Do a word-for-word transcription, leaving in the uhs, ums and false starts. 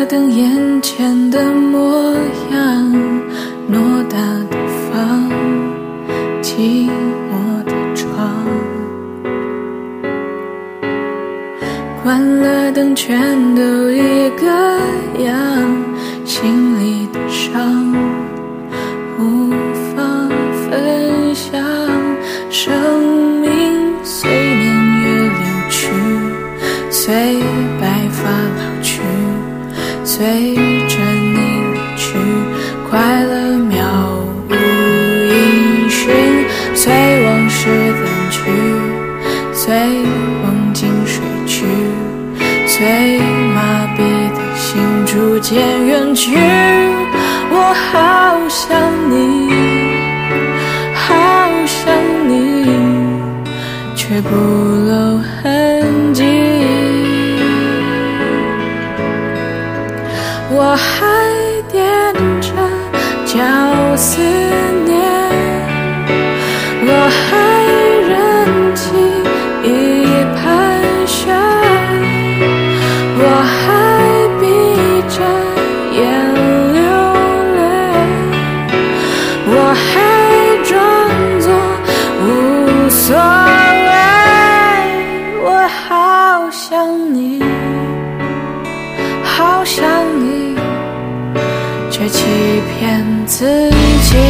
等眼前的模样，偌大的房，寂寞的床，关了灯全都一个样，心里的伤无法分享，生命随年月流去，随白发老去，随着你离去，快乐渺无音讯，随往事远去，随梦境睡去，随麻痹的心逐渐远去。我好想你，好想你，却不露痕迹。我还惦着叫思念，我还忍气一盘旋，我还闭着眼流泪，我还装作无所谓。我好想你，好想你，却欺骗自己。